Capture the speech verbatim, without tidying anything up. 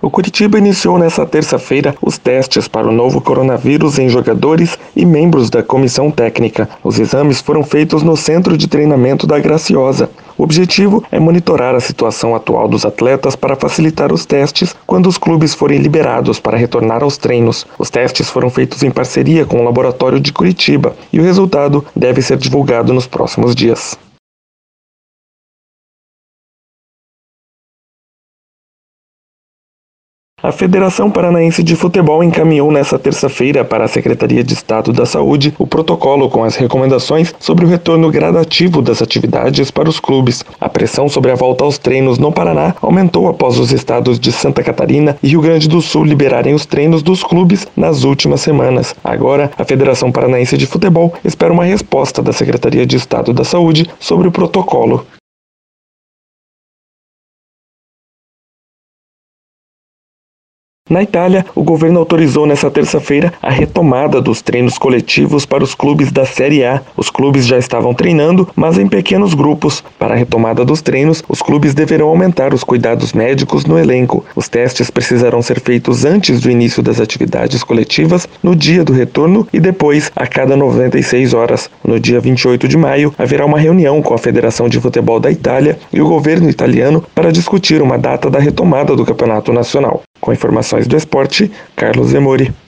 O Curitiba iniciou nesta terça-feira os testes para o novo coronavírus em jogadores e membros da comissão técnica. Os exames foram feitos no Centro de Treinamento da Graciosa. O objetivo é monitorar a situação atual dos atletas para facilitar os testes quando os clubes forem liberados para retornar aos treinos. Os testes foram feitos em parceria com o laboratório de Curitiba e o resultado deve ser divulgado nos próximos dias. A Federação Paranaense de Futebol encaminhou nesta terça-feira para a Secretaria de Estado da Saúde o protocolo com as recomendações sobre o retorno gradativo das atividades para os clubes. A pressão sobre a volta aos treinos no Paraná aumentou após os estados de Santa Catarina e Rio Grande do Sul liberarem os treinos dos clubes nas últimas semanas. Agora, a Federação Paranaense de Futebol espera uma resposta da Secretaria de Estado da Saúde sobre o protocolo. Na Itália, o governo autorizou nesta terça-feira a retomada dos treinos coletivos para os clubes da Série A. Os clubes já estavam treinando, mas em pequenos grupos. Para a retomada dos treinos, os clubes deverão aumentar os cuidados médicos no elenco. Os testes precisarão ser feitos antes do início das atividades coletivas, no dia do retorno e depois, a cada noventa e seis horas. No dia vinte e oito de maio, haverá uma reunião com a Federação de Futebol da Itália e o governo italiano para discutir uma data da retomada do campeonato nacional. Com informações do esporte, Carlos Zemori.